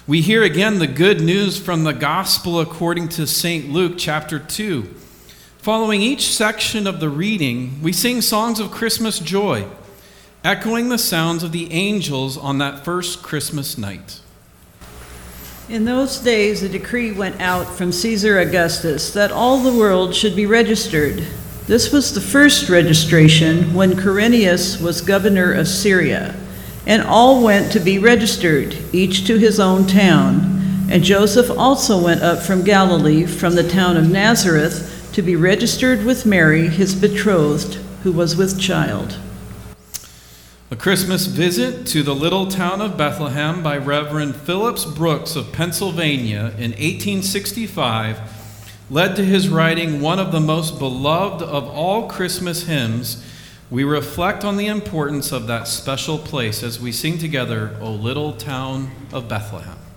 We hear again the good news from the Gospel according to St. Luke chapter 2. Following each section of the reading, we sing songs of Christmas joy, echoing the sounds of the angels on that first Christmas night. In those days, a decree went out from Caesar Augustus that all the world should be registered. This was the first registration when Quirinius was governor of Syria, and all went to be registered, each to his own town. And Joseph also went up from Galilee, from the town of Nazareth, to be registered with Mary, his betrothed, who was with child. A Christmas visit to the little town of Bethlehem by Reverend Phillips Brooks of Pennsylvania in 1865 led to his writing one of the most beloved of all Christmas hymns. We reflect on the importance of that special place as we sing together, O Little Town of Bethlehem.